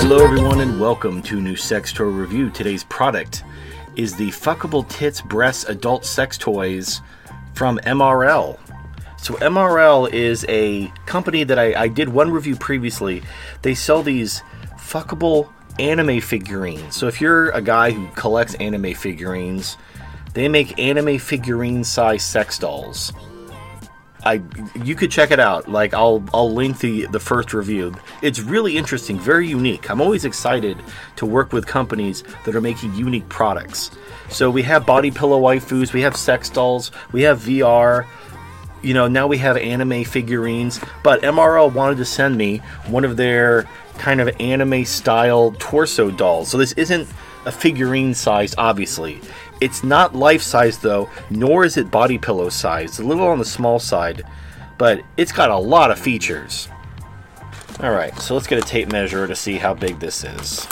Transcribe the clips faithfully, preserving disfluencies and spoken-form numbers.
Hello everyone and welcome to New Sex Toy Review. Today's product is the Fuckable Tits Breasts Adult Sex Toys from M R L. So M R L is a company that I, I did one review previously. They sell these fuckable anime figurines. So if you're a guy who collects anime figurines, they make anime figurine size sex dolls. I, you could check it out. Like I'll I'll link the the first review. It's really interesting, very unique. I'm always excited to work with companies that are making unique products. So we have body pillow waifus, we have sex dolls, we have V R. You know, now we have anime figurines. But M R L wanted to send me one of their kind of anime style torso dolls. So this isn't a figurine size, obviously. It's not life size though, nor is it body pillow size. It's a little on the small side, but it's got a lot of features. Alright, so let's get a tape measure to see how big this is.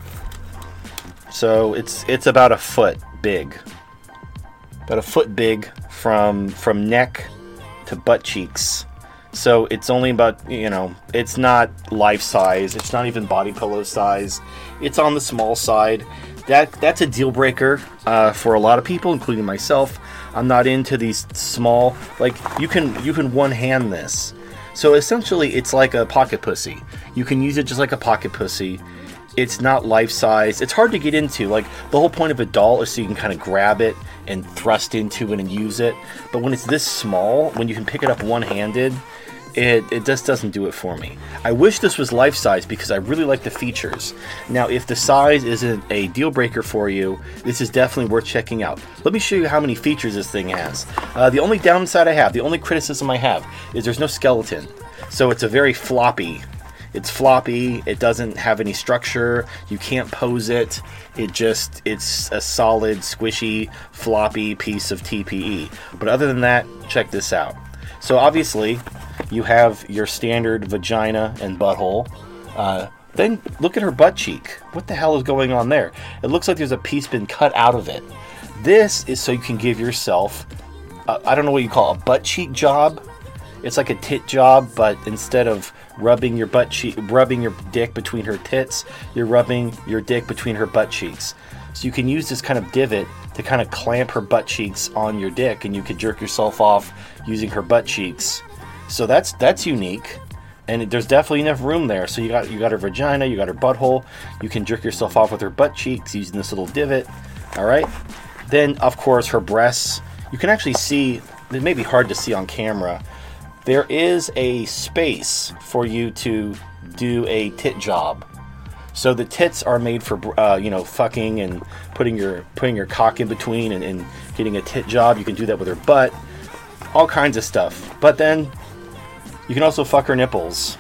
So it's it's about a foot big. About a foot big from from neck to butt cheeks. So it's only about, you know, it's not life size. It's not even body pillow size. It's on the small side. That that's a deal breaker uh, for a lot of people, including myself. I'm not into these small, like you can you can one hand this. So essentially, it's like a pocket pussy. You can use it just like a pocket pussy. It's not life size. It's hard to get into. Like the whole point of a doll is so you can kind of grab it and thrust into it and use it. But when it's this small, when you can pick it up one handed, It, it just doesn't do it for me. I wish this was life size because I really like the features. Now, if the size isn't a deal breaker for you, this is definitely worth checking out. Let me show you how many features this thing has. Uh, the only downside I have, the only criticism I have, is there's no skeleton. So it's a very floppy. It's floppy. It doesn't have any structure. You can't pose it. It just, it's a solid, squishy, floppy piece of T P E. But other than that, check this out. So obviously, you have your standard vagina and butthole. Uh, then look at her butt cheek. What the hell is going on there? It looks like there's a piece been cut out of it. This is so you can give yourself, uh, I don't know what you call it, a butt cheek job. It's like a tit job, but instead of rubbing your butt cheek, rubbing your dick between her tits, you're rubbing your dick between her butt cheeks. So you can use this kind of divot to kind of clamp her butt cheeks on your dick, and you could jerk yourself off using her butt cheeks. So that's that's unique, and it, there's definitely enough room there. So you got you got her vagina, you got her butthole. You can jerk yourself off with her butt cheeks using this little divot. All right. Then of course her breasts. You can actually see. It may be hard to see on camera. There is a space for you to do a tit job. So the tits are made for uh, you know fucking and putting your putting your cock in between and, and getting a tit job. You can do that with her butt. All kinds of stuff. But then you can also fuck her nipples.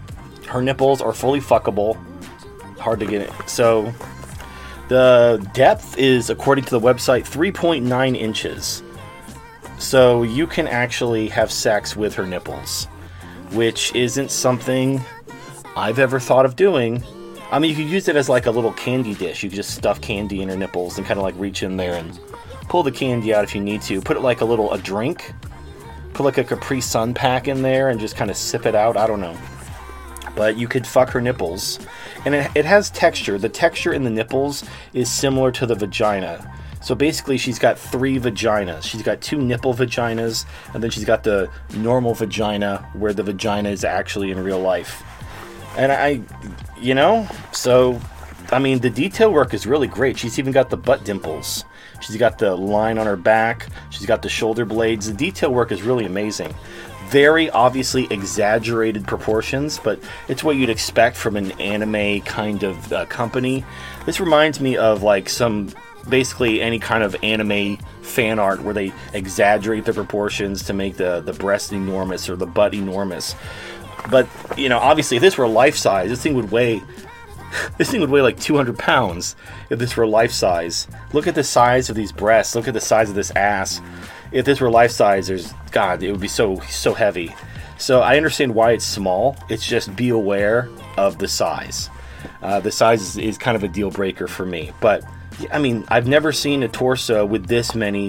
Her nipples are fully fuckable. Hard to get it. So the depth is, according to the website, three point nine inches. So you can actually have sex with her nipples, which isn't something I've ever thought of doing. I mean, you could use it as like a little candy dish. You could just stuff candy in her nipples and kind of like reach in there and pull the candy out if you need to. Put it like a little a drink. Put like a Capri Sun pack in there and just kind of sip it out. I don't know. But you could fuck her nipples. And it, it has texture. The texture in the nipples is similar to the vagina. So basically she's got three vaginas. She's got two nipple vaginas, and then she's got the normal vagina where the vagina is actually in real life. And I, you know, so, I mean, the detail work is really great. She's even got the butt dimples. She's got the line on her back. She's got the shoulder blades. The detail work is really amazing. Very obviously exaggerated proportions, but it's what you'd expect from an anime kind of uh, company. This reminds me of like some, basically any kind of anime fan art where they exaggerate the proportions to make the, the breast enormous or the butt enormous. But, you know, obviously if this were life size, this thing would weigh This thing would weigh like two hundred pounds if this were life size. Look at the size of these breasts. Look at the size of this ass. If this were life size, there's, God, it would be so, so heavy. So I understand why it's small. It's just be aware of the size. Uh, the size is, is kind of a deal breaker for me. But, I mean, I've never seen a torso with this many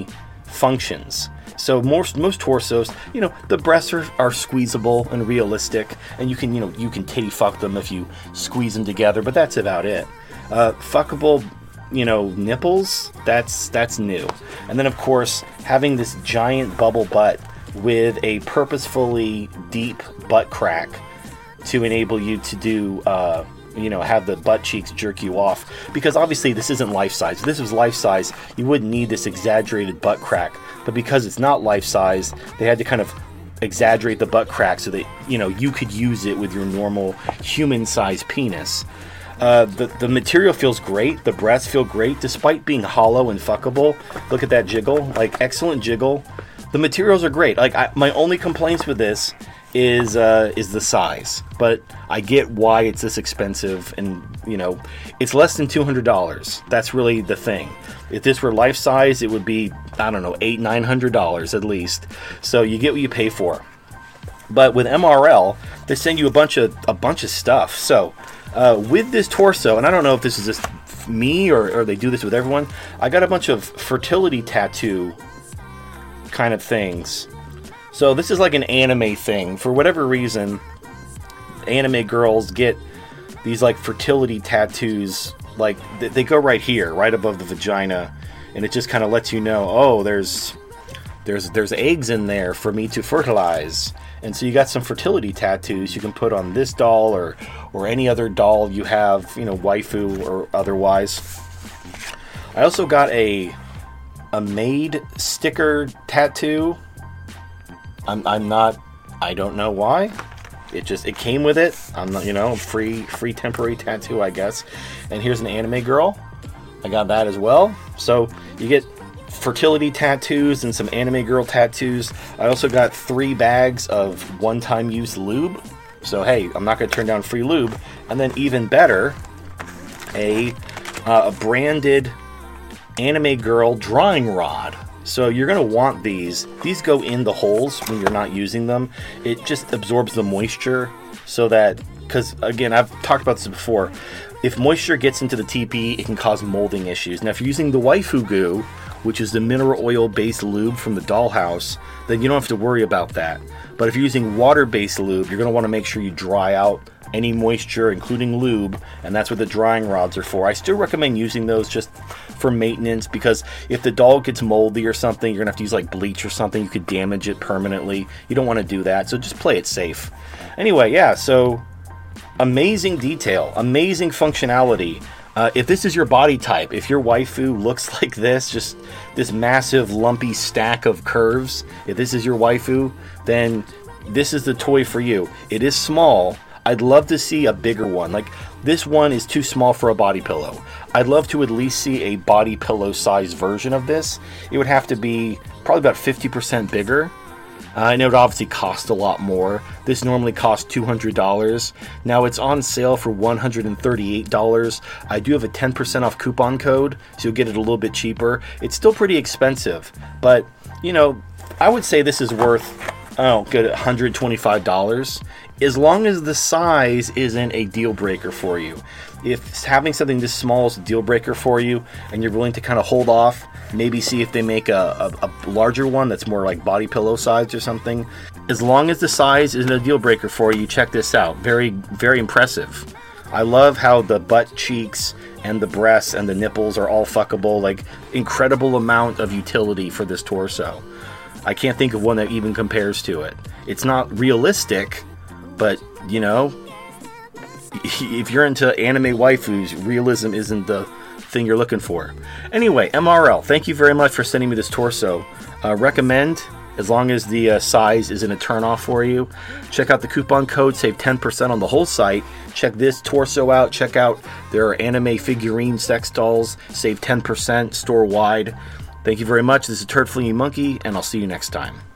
functions. So most most torsos, you know, the breasts are, are squeezable and realistic, and you can, you know, you can titty fuck them if you squeeze them together, but that's about it. Uh, fuckable, you know, nipples, that's that's new. And then of course, having this giant bubble butt with a purposefully deep butt crack to enable you to do, uh, you know, have the butt cheeks jerk you off. Because obviously this isn't life size. If this was life size, you wouldn't need this exaggerated butt crack. But because it's not life size, they had to kind of exaggerate the butt crack so that, you know, you could use it with your normal human-sized penis. Uh, the, the material feels great. The breasts feel great, despite being hollow and fuckable. Look at that jiggle. Like, excellent jiggle. The materials are great. Like, I, my only complaints with this is uh, is the size. But I get why it's this expensive, and, you know, it's less than two hundred dollars. That's really the thing. If this were life size, it would be, I don't know, eight hundred dollars, nine hundred dollars at least. So you get what you pay for. But with M R L, they send you a bunch of a bunch of stuff. So uh, with this torso, and I don't know if this is just me or, or they do this with everyone, I got a bunch of fertility tattoo kind of things. So this is like an anime thing. For whatever reason, anime girls get these like fertility tattoos. Like they, they go right here, right above the vagina, and it just kind of lets you know, oh, there's there's there's eggs in there for me to fertilize. And so you got some fertility tattoos you can put on this doll or or any other doll you have, you know, waifu or otherwise. I also got a a maid sticker tattoo. I'm I'm not I don't know why. It just it came with it. I'm not, you know, free free temporary tattoo, I guess. And here's an anime girl. I got that as well. So you get fertility tattoos and some anime girl tattoos. I also got three bags of one-time use lube. So hey, I'm not going to turn down free lube. And then even better, a uh, a branded anime girl drawing rod. So you're going to want these. These go in the holes when you're not using them. It just absorbs the moisture so that, because again, I've talked about this before, if moisture gets into the T P, it can cause molding issues. Now if you're using the waifu goo, which is the mineral oil based lube from the dollhouse, then you don't have to worry about that. But if you're using water based lube, you're going to want to make sure you dry out any moisture, including lube, and that's what the drying rods are for. I still recommend using those just for maintenance, because if the doll gets moldy or something, you're gonna have to use like bleach or something. You could damage it permanently. You don't want to do that, so just play it safe. Anyway, yeah, so amazing detail, amazing functionality. Uh, if this is your body type, if your waifu looks like this, just this massive lumpy stack of curves, if this is your waifu, then this is the toy for you. It is small. I'd love to see a bigger one. Like, this one is too small for a body pillow. I'd love to at least see a body pillow size version of this. It would have to be probably about fifty percent bigger. Uh, and it would obviously cost a lot more. This normally costs two hundred dollars. Now it's on sale for one hundred thirty-eight dollars. I do have a ten percent off coupon code, so you'll get it a little bit cheaper. It's still pretty expensive, but, you know, I would say this is worth, oh, good, one hundred twenty-five dollars. As long as the size isn't a deal breaker for you. If having something this small is a deal breaker for you, and you're willing to kind of hold off, maybe see if they make a, a, a larger one that's more like body pillow size or something. As long as the size isn't a deal breaker for you, check this out. Very, very impressive. I love how the butt cheeks and the breasts and the nipples are all fuckable. Like, incredible amount of utility for this torso. I can't think of one that even compares to it. It's not realistic, but, you know, if you're into anime waifus, realism isn't the thing you're looking for. Anyway, M R L, thank you very much for sending me this torso. Uh, recommend, as long as the uh, size isn't a turnoff for you. Check out the coupon code, save ten percent on the whole site. Check this torso out. Check out their anime figurine sex dolls. Save ten percent store-wide. Thank you very much. This is Turd Flinging Monkey, and I'll see you next time.